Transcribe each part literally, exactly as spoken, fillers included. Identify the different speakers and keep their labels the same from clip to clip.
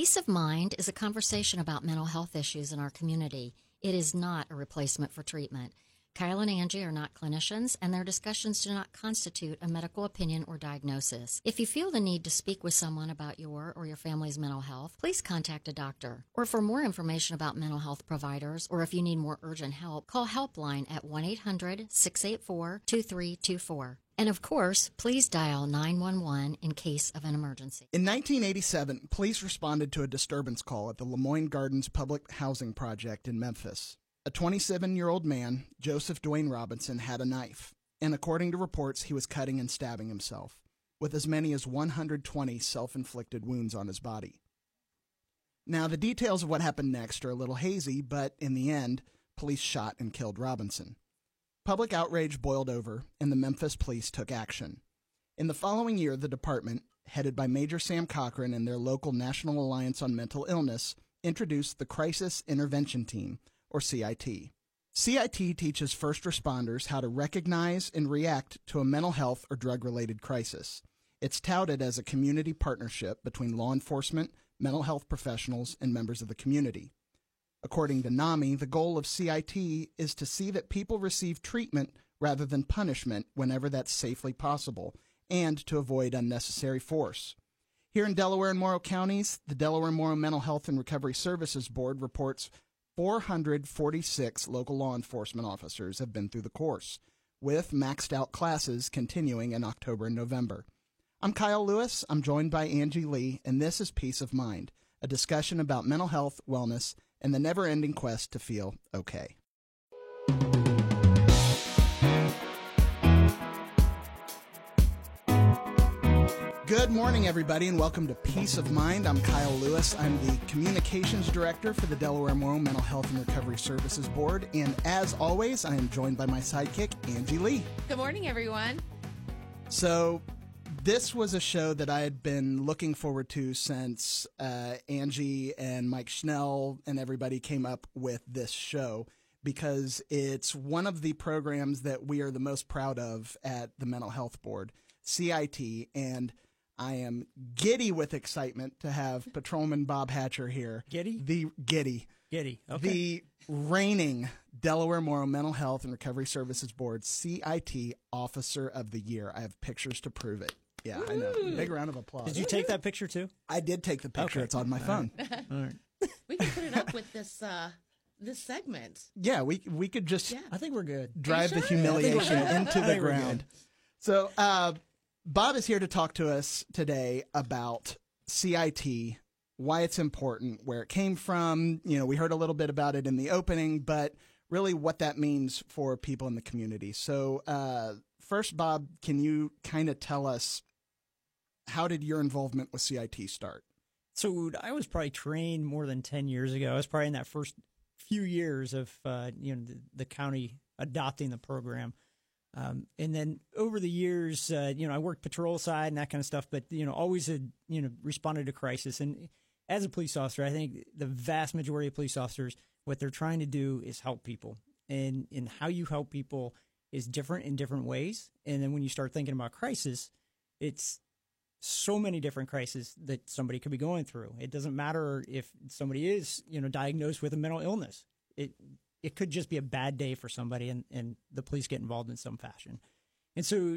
Speaker 1: Peace of Mind is a conversation about mental health issues in our community. It is not a replacement for treatment. Kyle and Angie are not clinicians, and their discussions do not constitute a medical opinion or diagnosis. If you feel the need to speak with someone about your or your family's mental health, please contact a doctor. Or for more information about mental health providers, or if you need more urgent help, call Helpline at one eight hundred, six eight four, two three two four. And of course, please dial nine one one in case of an emergency.
Speaker 2: In nineteen eighty-seven, police responded to a disturbance call at the Lemoyne Gardens Public Housing Project in Memphis. A twenty-seven-year-old man, Joseph Dwayne Robinson, had a knife, and according to reports, he was cutting and stabbing himself, with as many as one hundred twenty self-inflicted wounds on his body. Now, the details of what happened next are a little hazy, but in the end, police shot and killed Robinson. Public outrage boiled over, and the Memphis police took action. In the following year, the department, headed by Major Sam Cochran and their local National Alliance on Mental Illness, introduced the Crisis Intervention Team, or C I T. C I T teaches first responders how to recognize and react to a mental health or drug-related crisis. It's touted as a community partnership between law enforcement, mental health professionals, and members of the community. According to NAMI, the goal of C I T is to see that people receive treatment rather than punishment whenever that's safely possible, and to avoid unnecessary force. Here in Delaware and Morrow counties, the Delaware Morrow Mental Health and Recovery Services Board reports four hundred forty-six local law enforcement officers have been through the course, with maxed out classes continuing in October and November. I'm Kyle Lewis. I'm joined by Angie Lee, and this is Peace of Mind, a discussion about mental health, wellness, and the never-ending quest to feel okay. Good morning, everybody, and welcome to Peace of Mind. I'm Kyle Lewis. I'm the Communications Director for the Delaware Morrow Mental Health and Recovery Services Board, and as always, I am joined by my sidekick, Angie Lee.
Speaker 3: Good morning, everyone.
Speaker 2: So, this was a show that I had been looking forward to since uh, Angie and Mike Schnell and everybody came up with this show, because it's one of the programs that we are the most proud of at the Mental Health Board, C I T, and I am giddy with excitement to have Patrolman Bob Hatcher here.
Speaker 4: Giddy?
Speaker 2: The Giddy.
Speaker 4: Giddy, okay.
Speaker 2: The reigning Delaware Morrow Mental Health and Recovery Services Board C I T Officer of the Year. I have pictures to prove it. Yeah, Ooh. I know. Big round of applause.
Speaker 4: Did you take that picture too?
Speaker 2: I did take the picture.
Speaker 4: Okay.
Speaker 2: It's on my phone.
Speaker 4: All right. All right.
Speaker 3: We can put it up with this uh, this segment.
Speaker 2: Yeah, we we could just
Speaker 3: Yeah.
Speaker 4: I think we're good.
Speaker 2: drive
Speaker 3: sure?
Speaker 2: the humiliation
Speaker 4: Yeah,
Speaker 2: into
Speaker 4: I
Speaker 2: the
Speaker 4: think we're
Speaker 2: ground. So, uh, Bob is here to talk to us today about C I T, why it's important, where it came from. You know, we heard a little bit about it in the opening, but really what that means for people in the community. So, uh, first, Bob, can you kind of tell us, how did your involvement with C I T start?
Speaker 4: So I was probably trained more than ten years ago. I was probably in that first few years of uh, you know the, the county adopting the program. Um, and then over the years, uh, you know, I worked patrol side and that kind of stuff, but, you know, always had, you know, responded to crisis. And as a police officer, I think the vast majority of police officers, what they're trying to do is help people. And, and how you help people is different in different ways. And then when you start thinking about crisis, it's so many different crises that somebody could be going through. It doesn't matter if somebody is, you know, diagnosed with a mental illness. It It could just be a bad day for somebody, and, and the police get involved in some fashion. And so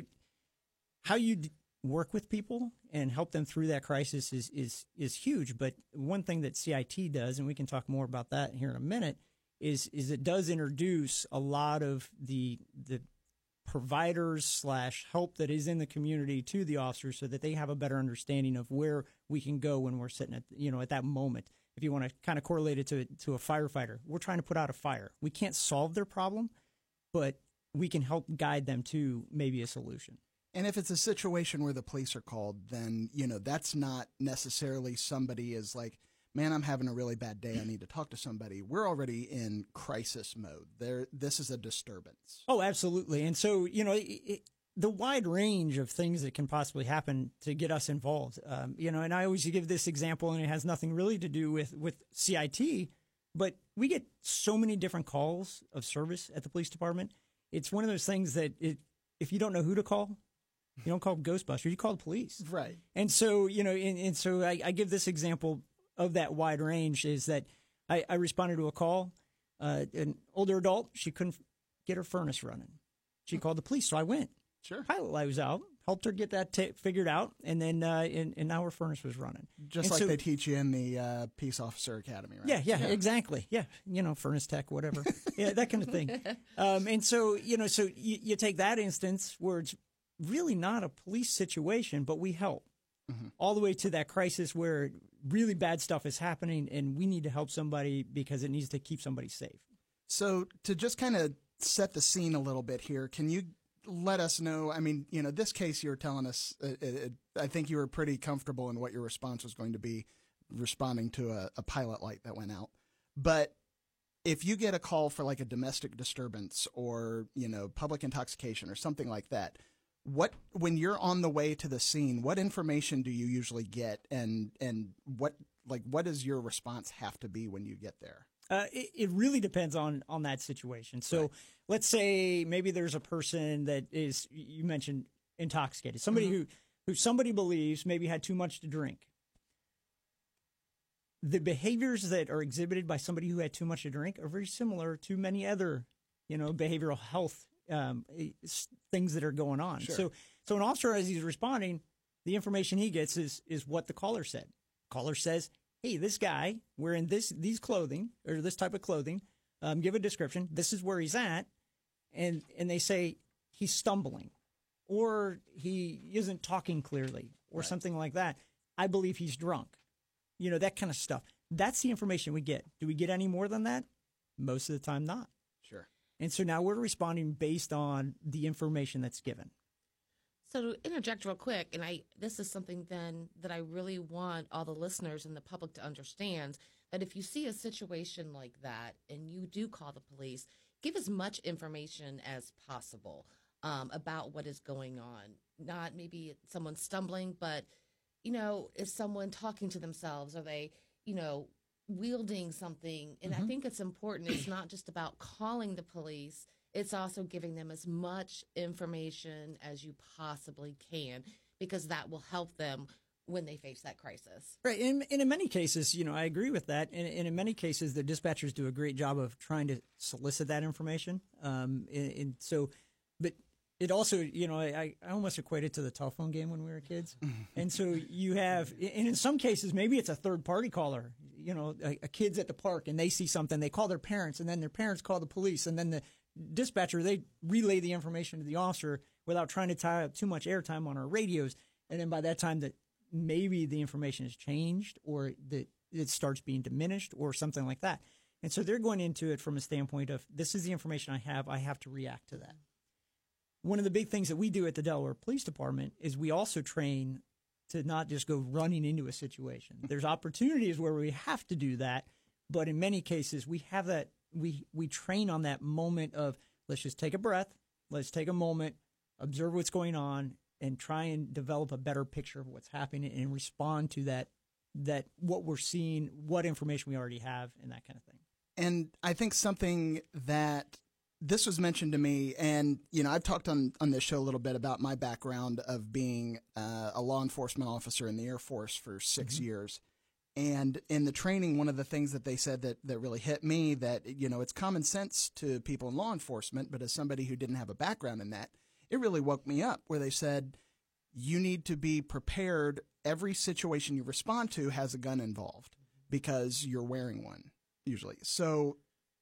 Speaker 4: how you d- work with people and help them through that crisis is, is, is huge. But one thing that C I T does, and we can talk more about that here in a minute, is, is it does introduce a lot of the, the providers slash help that is in the community to the officers so that they have a better understanding of where we can go when we're sitting at, you know, at that moment. If you want to kind of correlate it to, to a firefighter, we're trying to put out a fire. We can't solve their problem, but we can help guide them to maybe a solution.
Speaker 2: And if it's a situation where the police are called, then, you know, that's not necessarily somebody is like, man, I'm having a really bad day. I need to talk to somebody. We're already in crisis mode. There, this is a disturbance.
Speaker 4: Oh, absolutely. And so, you know, it, it, the wide range of things that can possibly happen to get us involved, um, you know, and I always give this example, and it has nothing really to do with, with C I T, but we get so many different calls of service at the police department. It's one of those things that it, if you don't know who to call, you don't call Ghostbusters, you call the police.
Speaker 2: Right.
Speaker 4: And so, you know, and, and so I, I give this example of that wide range is that I, I responded to a call, uh, an older adult, she couldn't get her furnace running. She called the police, so I went.
Speaker 2: Sure.
Speaker 4: Pilot light was out, helped her get that t- figured out, and then uh, and, and now her furnace was running.
Speaker 2: Just
Speaker 4: and
Speaker 2: like
Speaker 4: so,
Speaker 2: they teach you in the uh, Peace Officer Academy, right?
Speaker 4: Yeah, yeah, yeah, exactly. Yeah, you know, furnace tech, whatever. Yeah, that kind of thing. Um, and so, you know, so you, you take that instance where it's really not a police situation, but we help. Mm-hmm. All the way to that crisis where really bad stuff is happening and we need to help somebody because it needs to keep somebody safe.
Speaker 2: So to just kind of set the scene a little bit here, can you let us know, I mean, you know, this case you're telling us, uh, it, I think you were pretty comfortable in what your response was going to be responding to a, a pilot light that went out. But if you get a call for like a domestic disturbance or, you know, public intoxication or something like that, what, when you're on the way to the scene, what information do you usually get, and and what like what does your response have to be when you get there?
Speaker 4: Uh, it, it really depends on on that situation. So right. Let's say maybe there's a person that is, you mentioned intoxicated, somebody mm-hmm. who who somebody believes maybe had too much to drink. The behaviors that are exhibited by somebody who had too much to drink are very similar to many other, you know, behavioral health um, things that are going on.
Speaker 2: Sure.
Speaker 4: So, so an officer, as he's responding, the information he gets is is what the caller said. Caller says, "Hey, this guy wearing this these clothing or this type of clothing, um, give a description. This is where he's at," and and they say he's stumbling, or he isn't talking clearly, or right. something like that. I believe he's drunk. You know, that kind of stuff. That's the information we get. Do we get any more than that? Most of the time, not.
Speaker 2: Sure.
Speaker 4: And so now we're responding based on the information that's given.
Speaker 3: So to interject real quick, and I this is something then that I really want all the listeners and the public to understand, that if you see a situation like that and you do call the police, give as much information as possible um, about what is going on. Not maybe someone stumbling, but, you know, is someone talking to themselves? Are they, you know, wielding something? And mm-hmm. I think it's important. It's not just about calling the police. It's also giving them as much information as you possibly can, because that will help them when they face that crisis.
Speaker 4: Right. And, and in many cases, you know, I agree with that. And, and in many cases, the dispatchers do a great job of trying to solicit that information. Um, and, and so, but it also, you know, I, I almost equate it to the telephone game when we were kids. And so you have, and in some cases, maybe it's a third party caller, you know, a, a kid's at the park and they see something, they call their parents, and then their parents call the police, and then the dispatcher, they relay the information to the officer without trying to tie up too much airtime on our radios. And then by that time that maybe the information has changed, or that it starts being diminished, or something like that. And so they're going into it from a standpoint of, this is the information I have, I have to react to that. One of the big things that we do at the Delaware Police Department is we also train to not just go running into a situation. There's opportunities where we have to do that, but in many cases we have that, we, we train on that moment of, let's just take a breath, let's take a moment, observe what's going on, and try and develop a better picture of what's happening and respond to that, that what we're seeing, what information we already have, and that kind of thing.
Speaker 2: And I think something that this was mentioned to me, and, you know, I've talked on, on this show a little bit about my background of being uh, a law enforcement officer in the Air Force for six mm-hmm. years. And in the training, one of the things that they said that, that really hit me, that, you know, it's common sense to people in law enforcement, but as somebody who didn't have a background in that, it really woke me up, where they said, you need to be prepared. Every situation you respond to has a gun involved because you're wearing one, usually. So,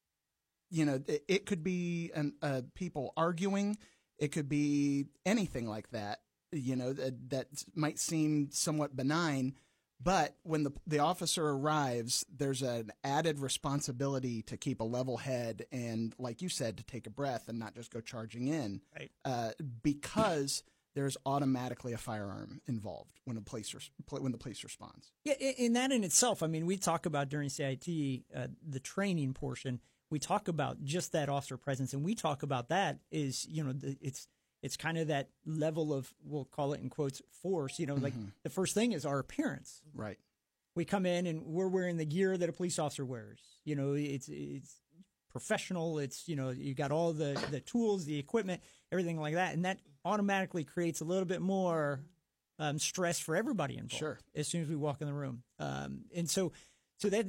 Speaker 2: you know, it, it could be an, uh, people arguing. It could be anything like that, you know, that, that might seem somewhat benign. But when the the officer arrives, there's an added responsibility to keep a level head and, like you said, to take a breath and not just go charging in,
Speaker 4: right.
Speaker 2: uh, because there's automatically a firearm involved when a police res- when the police responds.
Speaker 4: Yeah, in that in itself, I mean, we talk about during C I T, uh, the training portion, we talk about just that officer presence, and we talk about that is, you know, the, it's it's kind of that level of, we'll call it in quotes, force. You know, like mm-hmm. the first thing is our appearance.
Speaker 2: Right.
Speaker 4: We come in and we're wearing the gear that a police officer wears. You know, it's it's professional. It's, you know, you got all the, the tools, the equipment, everything like that. And that automatically creates a little bit more um, stress for everybody involved.
Speaker 2: Sure.
Speaker 4: As soon as we walk in the room, um, and so so that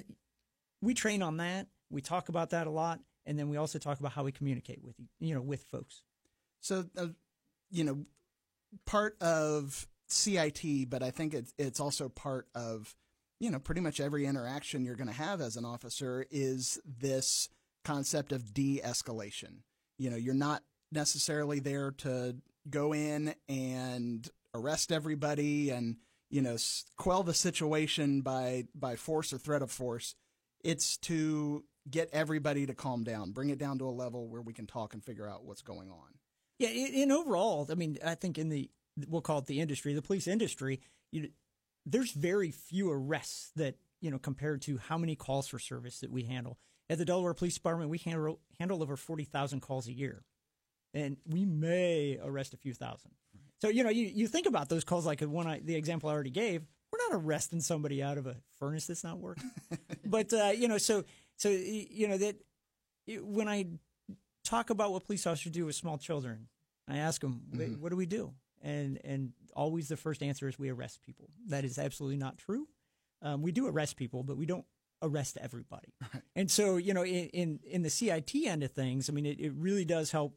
Speaker 4: we train on that. We talk about that a lot, and then we also talk about how we communicate with you know with folks.
Speaker 2: So, uh, you know, part of C I T, but I think it's it's also part of, you know, pretty much every interaction you're going to have as an officer is this concept of de-escalation. You know, you're not necessarily there to go in and arrest everybody and, you know, quell the situation by by force or threat of force. It's to get everybody to calm down, bring it down to a level where we can talk and figure out what's going on.
Speaker 4: Yeah, in overall, I mean, I think in the, we'll call it the industry, the police industry, you know, there's very few arrests that, you know, compared to how many calls for service that we handle. At the Delaware Police Department, we handle, handle over forty thousand calls a year, and we may arrest a few thousand. Right. So, you know, you, you think about those calls like the one I, the example I already gave, we're not arresting somebody out of a furnace that's not working. But, uh, you know, so, so, you know, that when I talk about what police officers do with small children, I ask them, mm-hmm. what do we do? And and always the first answer is we arrest people. That is absolutely not true. Um, we do arrest people, but we don't arrest everybody. Right. And so, you know, in, in, in the C I T end of things, I mean, it, it really does help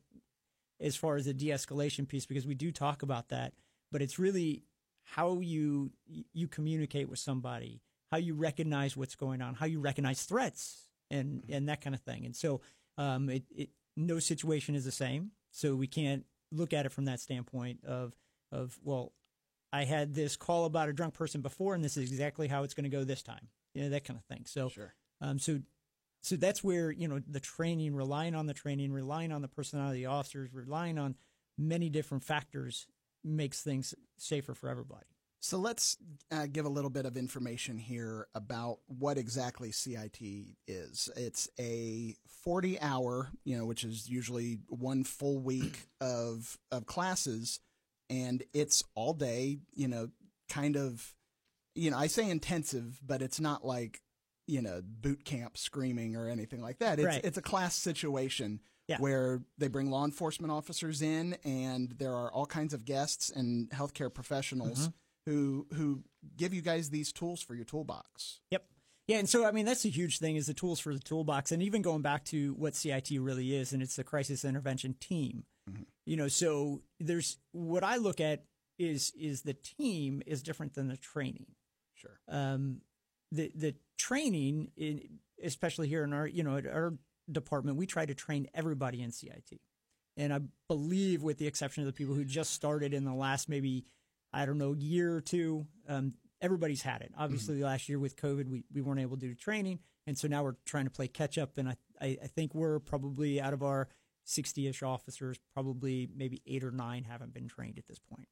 Speaker 4: as far as the de-escalation piece, because we do talk about that, but it's really how you you communicate with somebody, how you recognize what's going on, how you recognize threats, and, mm-hmm. and that kind of thing. And so um, it, it no situation is the same, so we can't look at it from that standpoint of, of well, I had this call about a drunk person before, and this is exactly how it's going to go this time. You know, that kind of thing. So,
Speaker 2: sure.
Speaker 4: um, so, so that's where, you know, the training, relying on the training, relying on the personality of the officers, relying on many different factors makes things safer for everybody.
Speaker 2: So let's uh, give a little bit of information here about what exactly C I T is. It's a forty hour, you know, which is usually one full week of of classes, and it's all day, you know, kind of, you know, I say intensive, but it's not like, you know, boot camp screaming or anything like that. It's,
Speaker 4: right.
Speaker 2: it's a class situation
Speaker 4: yeah.
Speaker 2: where they bring law enforcement officers in, and there are all kinds of guests and healthcare professionals mm-hmm. who who give you guys these tools for your toolbox.
Speaker 4: Yep. Yeah, and so, I mean, that's a huge thing, is the tools for the toolbox, and even going back to what C I T really is, and it's the crisis intervention team. Mm-hmm. You know, so there's, what I look at is is the team is different than the training.
Speaker 2: Sure.
Speaker 4: Um, the the training, in, especially here in our, you know, at our department, we try to train everybody in C I T. And I believe, with the exception of the people who just started in the last maybe, I don't know, year or two, um, everybody's had it. Obviously, mm-hmm. last year with COVID, we, we weren't able to do training. And so now we're trying to play catch up. And I, I, I think we're probably, out of our sixty-ish officers, probably maybe eight or nine haven't been trained at this point.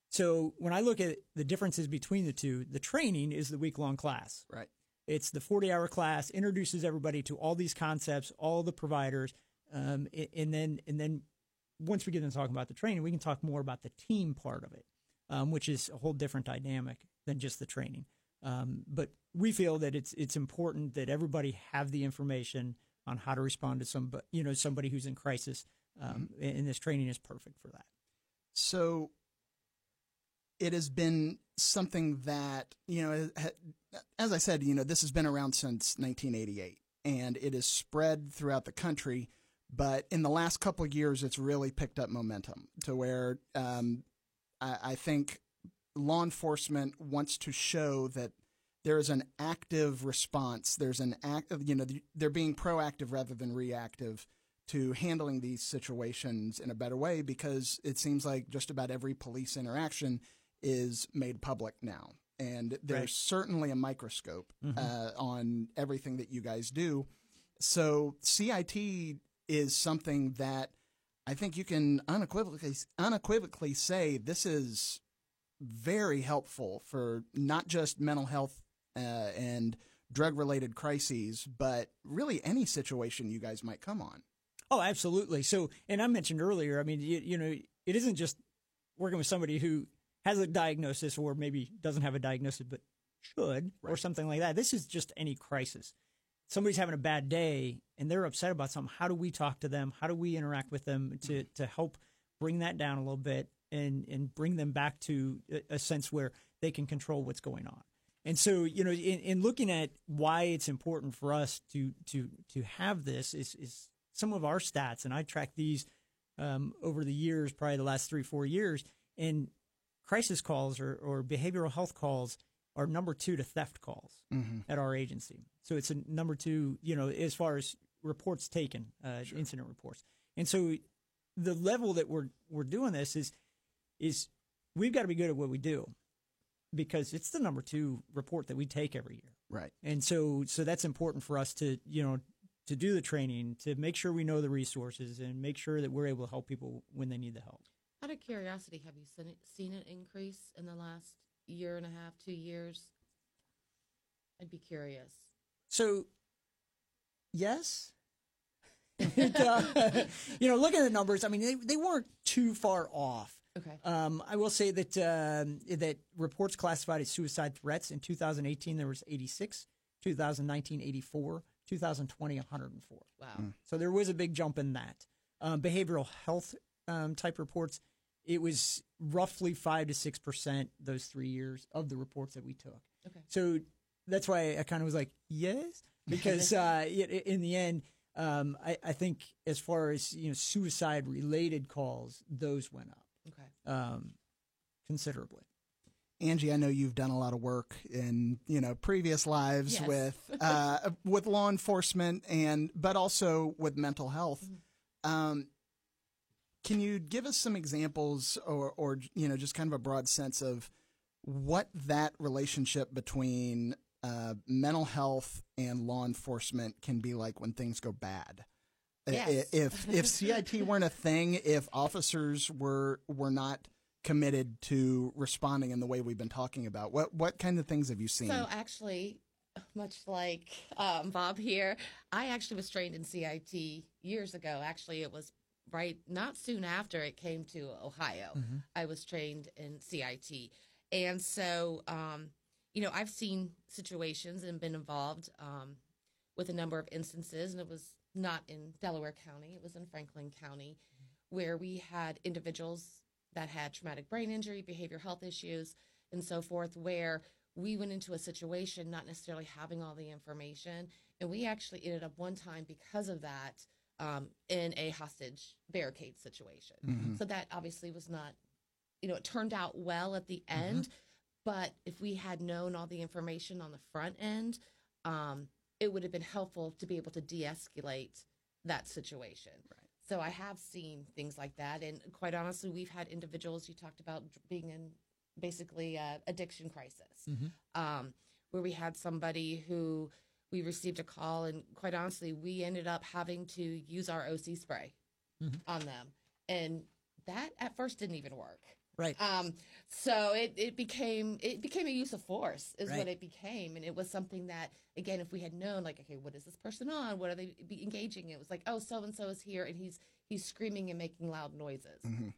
Speaker 4: So when I look at the differences between the two, the training is the week-long class.
Speaker 2: Right.
Speaker 4: It's the forty hour class, introduces everybody to all these concepts, all the providers, um, and then and then once we get into talking about the training, we can talk more about the team part of it, um, which is a whole different dynamic than just the training. Um, but we feel that it's it's important that everybody have the information on how to respond to some, you know, somebody who's in crisis, um, mm-hmm. and this training is perfect for that.
Speaker 2: So it has been something that, you know, as I said, you know, this has been around since nineteen eighty-eight, and it is spread throughout the country. But in the last couple of years, it's really picked up momentum to where um, I, I think law enforcement wants to show that there is an active response. There's an act, you know, they're being proactive rather than reactive to handling these situations in a better way, because it seems like just about every police interaction is made public now. And there's right. certainly a microscope mm-hmm. uh, on everything that you guys do. So C I T is something that I think you can unequivocally, unequivocally say this is very helpful for not just mental health uh, and drug-related crises, but really any situation you guys might come on.
Speaker 4: Oh, absolutely. So, and I mentioned earlier, I mean, you, you know, it isn't just working with somebody who has a diagnosis or maybe doesn't have a diagnosis but should, right. or something like that. This is just any crisis. Somebody's having a bad day and they're upset about something. How do we talk to them? How do we interact with them to, to help bring that down a little bit and and bring them back to a, a sense where they can control what's going on. And so, you know, in, in looking at why it's important for us to to to have this is is some of our stats, and I track these um, over the years, probably the last three four years, and crisis calls or, or behavioral health calls are number two to theft calls mm-hmm. at our agency. So it's a number two, you know, as far as reports taken, uh, sure. incident reports. And so the level that we're we're doing this is is we've got to be good at what we do, because it's the number two report that we take every year.
Speaker 2: Right.
Speaker 4: And so so that's important for us to, you know, to do the training, to make sure we know the resources and make sure that we're able to help people when they need the help.
Speaker 3: Out of curiosity, have you seen, it, seen an increase in the last year and a half, two years? I'd be curious.
Speaker 4: So, yes. and, uh, you know, looking at the numbers, I mean, they, they weren't too far off.
Speaker 3: Okay.
Speaker 4: Um, I will say that um, that reports classified as suicide threats in two thousand eighteen, there was eighty-six, two thousand nineteen, eighty-four, two thousand twenty, one hundred four.
Speaker 3: Wow.
Speaker 2: Mm.
Speaker 4: So there was a big jump in that. Um, behavioral health um, type reports, it was roughly five to six percent those three years of the reports that we took.
Speaker 3: Okay.
Speaker 4: So that's why I kind of was like, yes, because uh, in the end, um, I, I think as far as, you know, suicide related calls, those went up.
Speaker 3: Okay.
Speaker 4: Um, considerably.
Speaker 2: Angie, I know you've done a lot of work in, you know, previous lives
Speaker 3: Yes.
Speaker 2: with uh, with law enforcement and but also with mental health. Mm-hmm. Um, can you give us some examples or, or you know, just kind of a broad sense of what that relationship between uh, mental health and law enforcement can be like when things go bad?
Speaker 3: Yes.
Speaker 2: If if C I T weren't a thing, if officers were were not committed to responding in the way we've been talking about, what what kind of things have you seen?
Speaker 3: So actually, much like um, Bob here, I actually was trained in C I T years ago. Actually, it was right not soon after it came to Ohio. Mm-hmm. I was trained in C I T, and so um, you know, I've seen situations and been involved um, with a number of instances, and it was not in Delaware County, it was in Franklin County, mm-hmm. where we had individuals that had traumatic brain injury, behavioral health issues, and so forth, where we went into a situation not necessarily having all the information, and we actually ended up one time because of that um, in a hostage barricade situation. Mm-hmm. So that obviously was not, you know, it turned out well at the end, mm-hmm. but if we had known all the information on the front end, um, it would have been helpful to be able to de-escalate that situation.
Speaker 2: Right.
Speaker 3: So I have seen things like that. And quite honestly, we've had individuals, you talked about being in basically a addiction crisis, mm-hmm. um, where we had somebody who we received a call, and quite honestly, we ended up having to use our O C spray mm-hmm. on them. And that at first didn't even work.
Speaker 4: Right.
Speaker 3: Um, so it, it became it became a use of force is
Speaker 4: right.
Speaker 3: what it became. And it was something that, again, if we had known, like, okay, what is this person on? What are they be engaging in? It was like, oh, so-and-so is here, and he's he's screaming and making loud noises. Mm-hmm.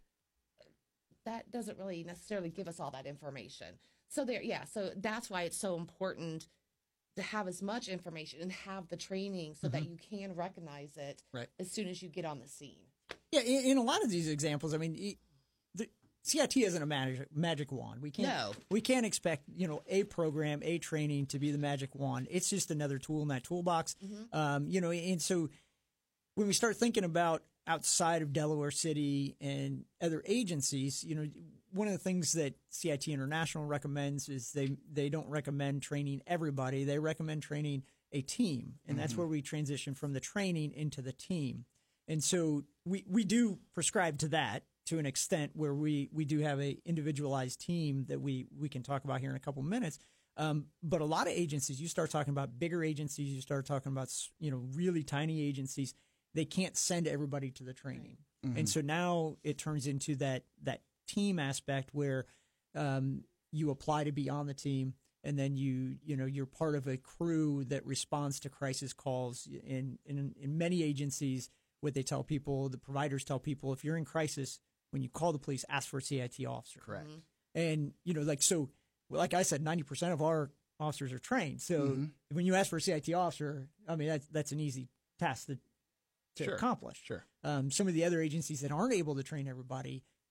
Speaker 3: That doesn't really necessarily give us all that information. So there, yeah, so that's why it's so important to have as much information and have the training so mm-hmm. that you can recognize it
Speaker 4: right.
Speaker 3: as soon as you get on the scene.
Speaker 4: Yeah, in, in a lot of these examples, I mean, it, the C I T isn't a magic magic wand. We can't.
Speaker 3: No.
Speaker 4: We can't expect, you know, a program, a training to be the magic wand. It's just another tool in that toolbox. Mm-hmm. Um, you know, and so when we start thinking about outside of Delaware City and other agencies, you know, one of the things that C I T International recommends is they they don't recommend training everybody. They recommend training a team, and mm-hmm. that's where we transition from the training into the team. And so we we do prescribe to that to an extent where we, we do have a individualized team that we, we can talk about here in a couple of minutes. Um, but a lot of agencies, you start talking about bigger agencies, you start talking about, you know, really tiny agencies, they can't send everybody to the training. Right. Mm-hmm. And so now it turns into that, that team aspect where um, you apply to be on the team, and then you, you know, you're part of a crew that responds to crisis calls. In, in, in many agencies, what they tell people, the providers tell people, if you're in crisis, when you call the police, ask for a C I T officer.
Speaker 2: Correct.
Speaker 3: Mm-hmm.
Speaker 4: And, you know, like, so, like I said, ninety percent of our officers are trained. So mm-hmm. when you ask for a C I T officer, I mean, that's, that's an easy task to, to
Speaker 2: sure.
Speaker 4: accomplish.
Speaker 2: Sure.
Speaker 4: Um, some of the other agencies that aren't able to train everybody,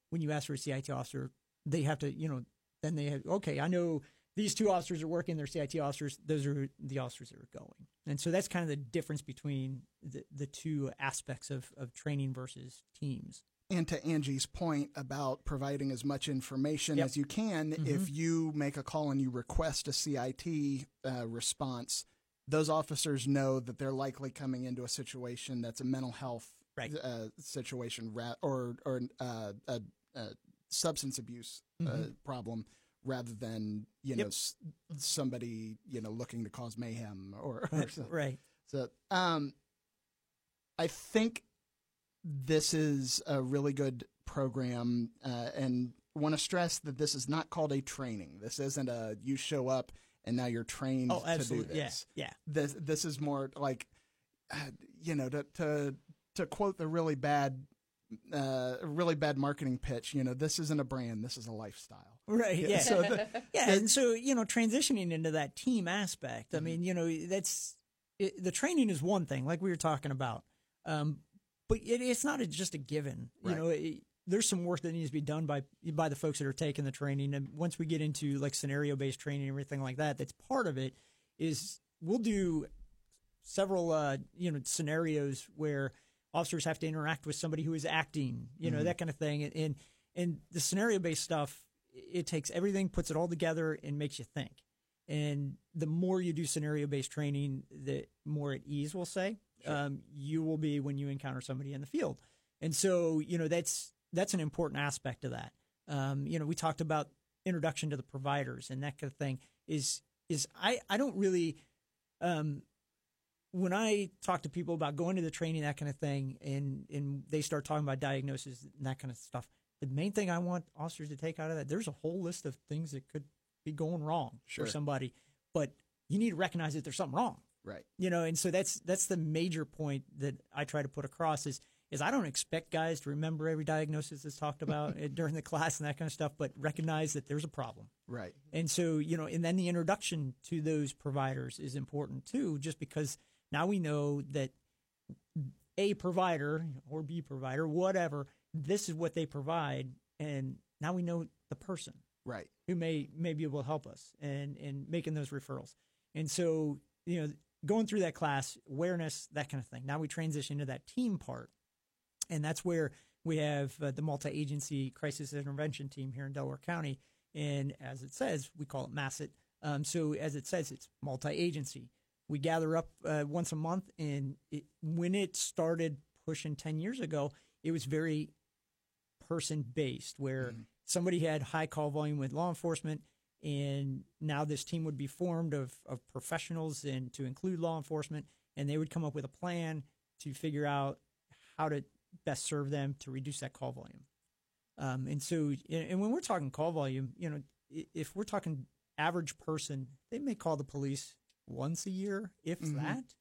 Speaker 4: when you ask for a C I T officer, they have to, you know, then they have, okay, I know these two officers are working, they're C I T officers, those are the officers that are going. And so that's kind of the difference between the, the two aspects of, of training versus teams.
Speaker 2: And to Angie's point about providing as much information
Speaker 4: Yep.
Speaker 2: as you can,
Speaker 4: Mm-hmm.
Speaker 2: if you make a call and you request a C I T uh, response, those officers know that they're likely coming into a situation that's a mental health
Speaker 4: Right.
Speaker 2: uh, situation ra- or or uh, a, a substance abuse uh,
Speaker 4: Mhm.
Speaker 2: problem rather than you know
Speaker 4: Yep.
Speaker 2: s- somebody you know looking to cause mayhem or, or
Speaker 4: Right.
Speaker 2: something.
Speaker 4: right.
Speaker 2: So um, I think this is a really good program, uh, and want to stress that this is not called a training. This isn't a you show up and now you're trained
Speaker 4: Oh,
Speaker 2: to
Speaker 4: absolutely.
Speaker 2: do
Speaker 4: Yeah.
Speaker 2: this.
Speaker 4: Yeah.
Speaker 2: This this is more like, uh, you know, to to to quote the really bad, uh, really bad marketing pitch. You know, this isn't a brand. This is a lifestyle.
Speaker 4: Right. Yeah.
Speaker 2: So the,
Speaker 4: Yeah, and so, you know, transitioning into that team aspect, I mean, you know, that's it, the training is one thing, like we were talking about, um, but it, it's not a, just a given. You
Speaker 2: Right.
Speaker 4: know, it, there's some work that needs to be done by by the folks that are taking the training, and once we get into like scenario based training and everything like that, that's part of it. Is we'll do several, uh, you know, scenarios where officers have to interact with somebody who is acting, you know,
Speaker 2: Mhm.
Speaker 4: that kind of thing, and and, and the scenario based stuff. It takes everything, puts it all together, and makes you think. And the more you do scenario-based training, the more at ease, we'll say,
Speaker 2: Sure.
Speaker 4: um, you will be when you encounter somebody in the field. And so, you know, that's that's an important aspect of that. Um, you know, we talked about introduction to the providers and that kind of thing. Is is I I don't really um, when I talk to people about going to the training, that kind of thing, and and they start talking about diagnosis and that kind of stuff. The main thing I want officers to take out of that, there's a whole list of things that could be going wrong
Speaker 2: Sure.
Speaker 4: for somebody, but you need to recognize that there's something wrong,
Speaker 2: Right.
Speaker 4: you know. And so that's that's the major point that I try to put across is is I don't expect guys to remember every diagnosis that's talked about during the class and that kind of stuff, but recognize that there's a problem.
Speaker 2: Right.
Speaker 4: And so, you know, and then the introduction to those providers is important too, just because now we know that A provider or B provider, whatever, this is what they provide. And now we know the person
Speaker 2: Right.
Speaker 4: who may, may be able to help us and, and making those referrals. And so, you know, going through that class, awareness, that kind of thing. Now we transition to that team part. And that's where we have uh, the multi-agency crisis intervention team here in Delaware County. And as it says, we call it MASSET. Um, so as it says, it's multi-agency. We gather up uh, once a month. And it, when it started pushing ten years ago, it was very person-based, where
Speaker 2: Mhm.
Speaker 4: somebody had high call volume with law enforcement. And now this team would be formed of, of professionals and to include law enforcement. And they would come up with a plan to figure out how to best serve them to reduce that call volume. Um, and so, and when we're talking call volume, you know, if we're talking average person, they may call the police once a year, if
Speaker 2: Mhm.
Speaker 4: that.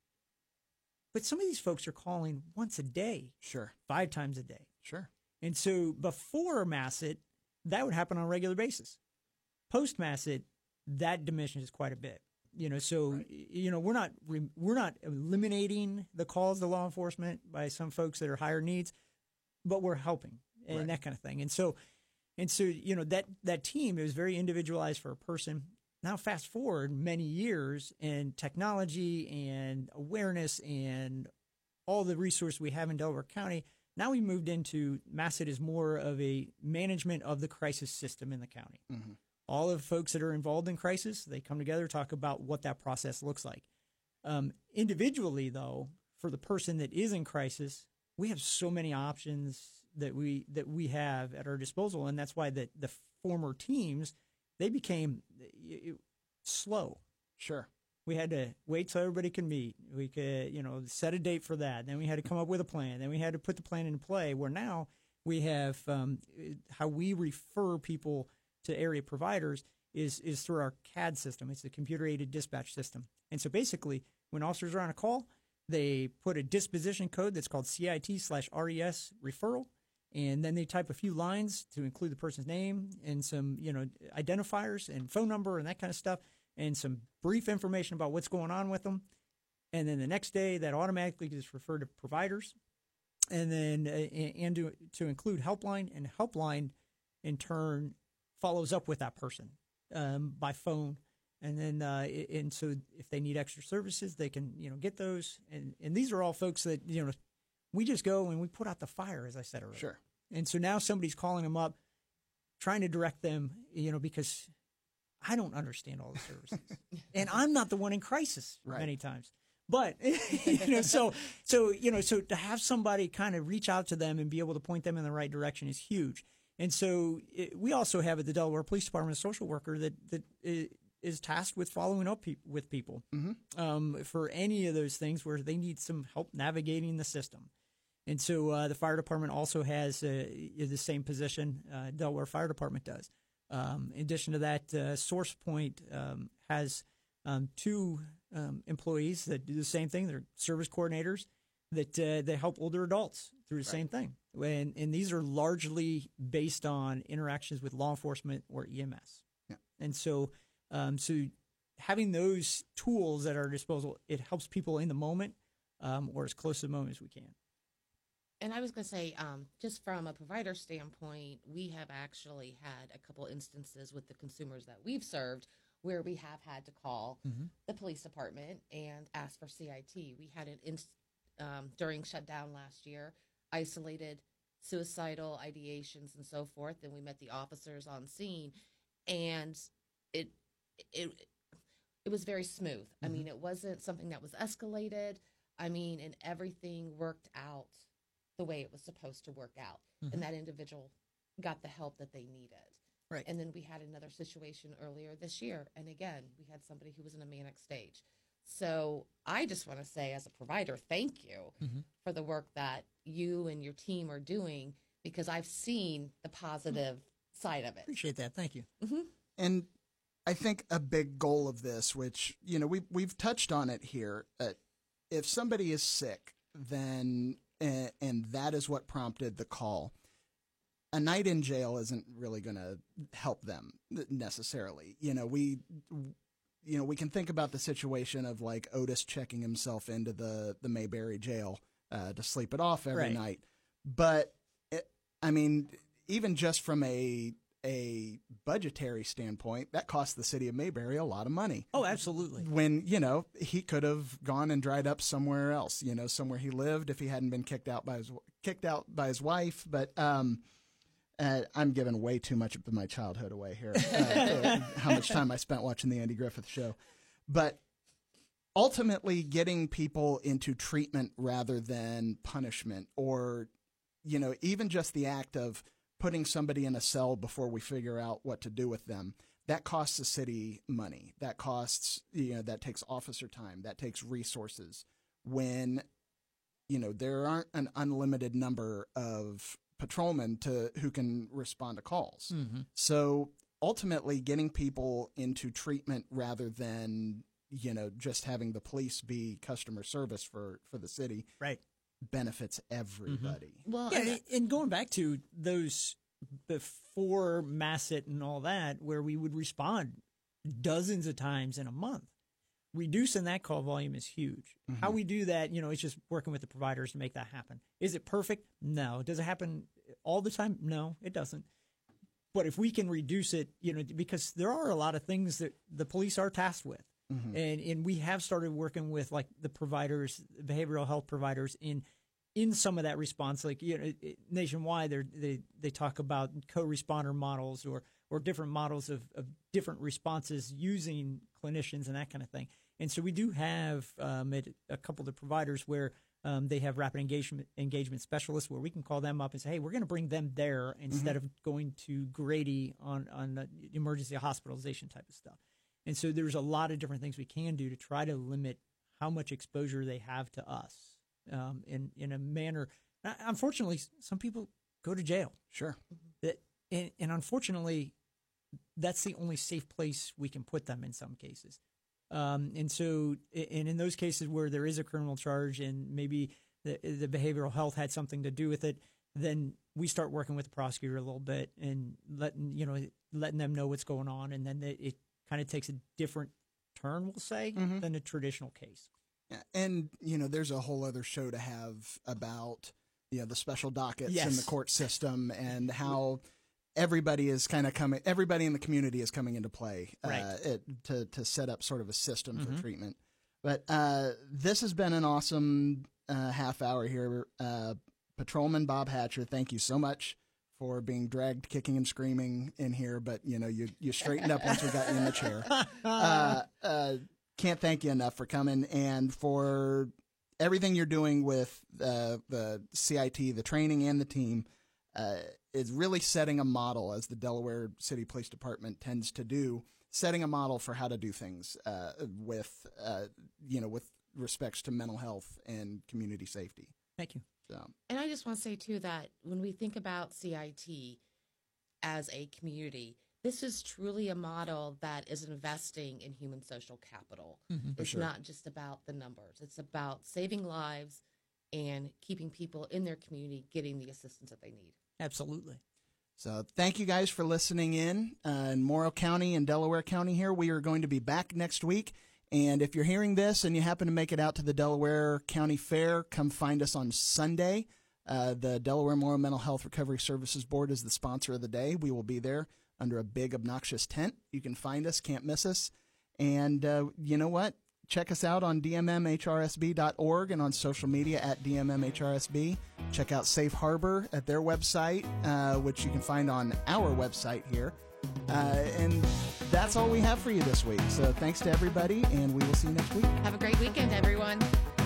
Speaker 4: But some of these folks are calling once a day,
Speaker 2: Sure.
Speaker 4: five times a day.
Speaker 2: Sure.
Speaker 4: And so before MASSET, that would happen on a regular basis. Post MASSET, that diminishes quite a bit. You know, so
Speaker 2: Right.
Speaker 4: you know we're not re- we're not eliminating the calls to law enforcement by some folks that are higher needs, but we're helping and
Speaker 2: Right.
Speaker 4: that kind of thing. And so, and so you know that that team is very individualized for a person. Now, fast forward many years, and technology and awareness and all the resources we have in Delaware County. Now we moved into MASSET is more of a management of the crisis system in the county.
Speaker 2: Mm-hmm.
Speaker 4: All of the folks that are involved in crisis, they come together, talk about what that process looks like. Um, individually, though, for the person that is in crisis, we have so many options that we that we have at our disposal, and that's why the the former teams they became uh, slow.
Speaker 2: Sure.
Speaker 4: We had to wait till everybody could meet. We could, you know, set a date for that. Then we had to come up with a plan. Then we had to put the plan into play. Where now we have um, how we refer people to area providers is is through our C A D system. It's the computer-aided dispatch system. And so basically, when officers are on a call, they put a disposition code that's called C I T slash R E S referral, and then they type a few lines to include the person's name and some, you know, identifiers and phone number and that kind of stuff, and some brief information about what's going on with them. And then the next day, that automatically gets referred to providers. and then uh, and to, to include helpline, and helpline in turn follows up with that person um, by phone. And then, uh, and so if they need extra services, they can, you know, get those. And, and these are all folks that, you know, we just go and we put out the fire, as I said earlier.
Speaker 2: Sure.
Speaker 4: And so now somebody's calling them up, trying to direct them, you know, because I don't understand all the services. And I'm not the one in crisis
Speaker 2: Right.
Speaker 4: many times. But, you know, so, so, you know, so to have somebody kind of reach out to them and be able to point them in the right direction is huge. And so it, we also have at the Delaware Police Department a social worker that, that is tasked with following up pe- with people
Speaker 2: mm-hmm.
Speaker 4: um, for any of those things where they need some help navigating the system. And so uh, the fire department also has uh, the same position uh, Delaware Fire Department does. Um, in addition to that, uh, Source Point um, has um, two um, employees that do the same thing. They're service coordinators that uh, they help older adults through the
Speaker 2: Right.
Speaker 4: same thing. And, and these are largely based on interactions with law enforcement or E M S.
Speaker 2: Yeah.
Speaker 4: And so, um, so having those tools at our disposal, it helps people in the moment um, or as close to the moment as we can.
Speaker 3: And I was going to say, um, just from a provider standpoint, we have actually had a couple instances with the consumers that we've served where we have had to call
Speaker 4: Mm-hmm.
Speaker 3: the police department and ask for C I T. We had an inst- um, during shutdown last year, isolated suicidal ideations and so forth, and we met the officers on scene, and it it it was very smooth. Mm-hmm. I mean, it wasn't something that was escalated. I mean, and everything worked out the way it was supposed to work out, mm-hmm. and that individual got the help that they needed.
Speaker 4: Right.
Speaker 3: And then we had another situation earlier this year, and again, we had somebody who was in a manic stage. So I just want to say, as a provider, thank you
Speaker 4: mm-hmm.
Speaker 3: for the work that you and your team are doing, because I've seen the positive mm-hmm. side of it.
Speaker 4: Appreciate that. Thank you.
Speaker 3: Mm-hmm.
Speaker 2: And I think a big goal of this, which, you know, we, we've touched on it here, uh, if somebody is sick, then, uh, and that is what prompted the call, a night in jail isn't really going to help them necessarily. You know, we... You know, we can think about the situation of like Otis checking himself into the, the Mayberry jail uh, to sleep it off every
Speaker 4: right.
Speaker 2: night. But, it, I mean, even just from a a budgetary standpoint, that cost the city of Mayberry a lot of money.
Speaker 4: Oh, absolutely.
Speaker 2: When, you know, he could have gone and dried up somewhere else, you know, somewhere he lived if he hadn't been kicked out by his, kicked out by his wife. But, um, Uh, I'm giving way too much of my childhood away here, uh, how much time I spent watching the Andy Griffith Show. But ultimately getting people into treatment rather than punishment, or, you know, even just the act of putting somebody in a cell before we figure out what to do with them, that costs the city money. That costs, you know, that takes officer time. That takes resources. When, you know, there aren't an unlimited number of patrolmen to who can respond to calls.
Speaker 4: Mm-hmm.
Speaker 2: So ultimately getting people into treatment rather than, you know, just having the police be customer service for, for the city
Speaker 4: right.
Speaker 2: benefits everybody.
Speaker 3: Mm-hmm. Well,
Speaker 4: yeah,
Speaker 3: and,
Speaker 4: and going back to those before Masset and all that, where we would respond dozens of times in a month, reducing that call volume is huge. Mm-hmm. How we do that, you know, it's just working with the providers to make that happen. Is it perfect? No. Does it happen all the time? No, it doesn't. But if we can reduce it, you know, because there are a lot of things that the police are tasked with. Mm-hmm. And and we have started working with like the providers, behavioral health providers in in some of that response. Like, you know, nationwide, they they talk about co-responder models or or different models of, of different responses using clinicians and that kind of thing. And so we do have um, at a couple of the providers where um, they have rapid engagement engagement specialists where we can call them up and say, hey, we're going to bring them there instead mm-hmm. of going to Grady on, on emergency hospitalization type of stuff. And so there's a lot of different things we can do to try to limit how much exposure they have to us um, in, in a manner. Unfortunately, some people go to jail.
Speaker 2: Sure.
Speaker 4: That, and, and unfortunately, that's the only safe place we can put them in some cases. Um, and so, and in those cases where there is a criminal charge and maybe the, the behavioral health had something to do with it, then we start working with the prosecutor a little bit and letting, you know, letting them know what's going on. And then it, it kind of takes a different turn, we'll say, mm-hmm. than a traditional case.
Speaker 2: Yeah. And, you know, there's a whole other show to have about you know, the special dockets
Speaker 4: Yes.
Speaker 2: in the court system, and how everybody is kind of coming, everybody in the community is coming into play uh,
Speaker 4: Right.
Speaker 2: it, to, to set up sort of a system
Speaker 4: Mhm.
Speaker 2: for treatment. But uh, this has been an awesome uh, half hour here. Uh, Patrolman Bob Hatcher, thank you so much for being dragged kicking and screaming in here, but you know, you, you straightened up once we got you in the chair. Uh, uh, can't thank you enough for coming and for everything you're doing with uh, the C I T, the training and the team. Uh, is really setting a model, as the Delaware City Police Department tends to do, setting a model for how to do things uh, with, uh, you know, with respects to mental health and community safety.
Speaker 4: Thank you.
Speaker 2: So,
Speaker 3: And I just want to say, too, that when we think about C I T as a community, this is truly a model that is investing in human social capital.
Speaker 4: Mhm.
Speaker 3: It's
Speaker 2: sure.
Speaker 3: not just about the numbers. It's about saving lives and keeping people in their community getting the assistance that they need.
Speaker 4: Absolutely.
Speaker 2: So thank you guys for listening in uh, in Morrow County and Delaware County here. We are going to be back next week. And if you're hearing this and you happen to make it out to the Delaware County Fair, come find us on Sunday. Uh, the Delaware Morrow Mental Health Recovery Services Board is the sponsor of the day. We will be there under a big, obnoxious tent. You can find us, can't miss us. And uh, you know what? Check us out on D M M H R S B dot org and on social media at D M M H R S B. Check out Safe Harbor at their website, uh, which you can find on our website here. Uh, and that's all we have for you this week. So thanks to everybody, and we will see you next week.
Speaker 3: Have a great weekend, everyone.